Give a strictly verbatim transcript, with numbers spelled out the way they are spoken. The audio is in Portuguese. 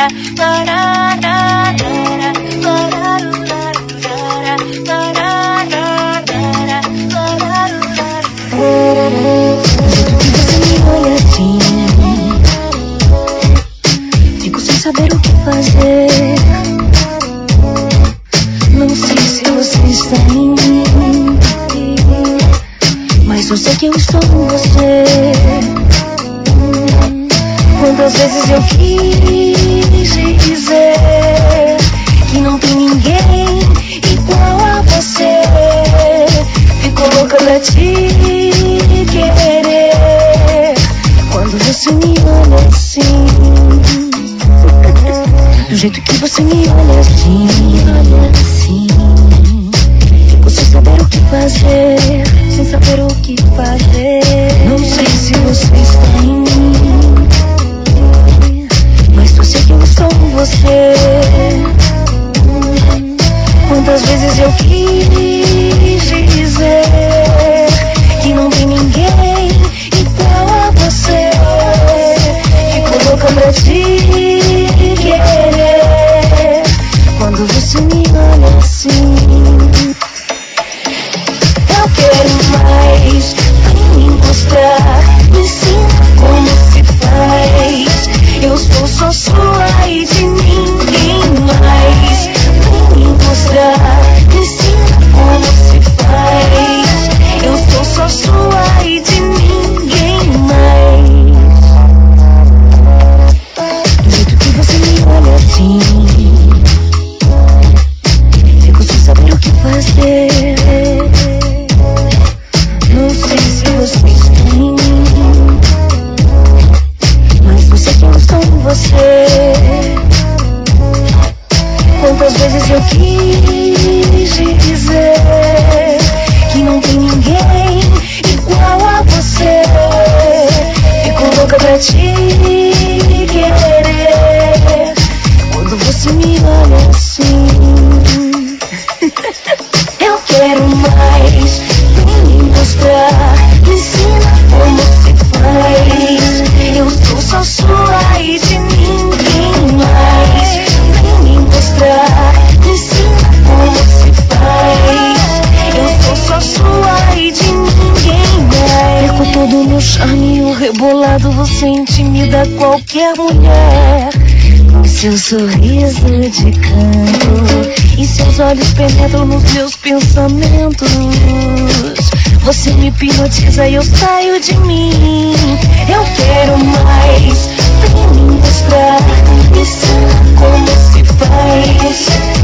Fico sem saber o que fazer. Não sei se você está em mim, mas eu sei que eu estou com você. Quantas vezes eu quis dizer que não tem ninguém igual a você. Fico louca pra te querer quando você me olha assim. Do jeito que você me olha assim, olha assim. Fico sem saber o que fazer, sem saber o que fazer. Não sei se você está em mim, mas eu sei que eu estou com você. Quantas vezes eu quis dizer que não tem ninguém igual a você. Fico louca pra te querer quando você me olha assim. Eu quero mais, vem me mostrar, me ensina como se faz. Eu sou só sua e de ninguém mais. Vem me mostrar, me ensina como se faz. Eu sou só sua e de ninguém mais. Do jeito que você me olha assim, fico sem saber o que fazer. Não sei se você está em mim, mas eu sei que eu estou com você. Quantas vezes eu quis dizer que não tem ninguém igual a você. Fico louca pra te querer quando você me olha assim. Eu quero mais, vem me mostrar, me ensina como se faz. Eu sou só sua e de ninguém mais. Vem me mostrar, me ensina como se faz. Eu sou só sua e de ninguém mais. Perco todo o meu charme e o rebolado você intimida qualquer mulher. Com seu sorriso de canto e seus olhos penetram nos meus pensamentos. Você me hipnotiza e eu saio de mim. Eu quero mais, vem me mostrar, me ensina como se faz.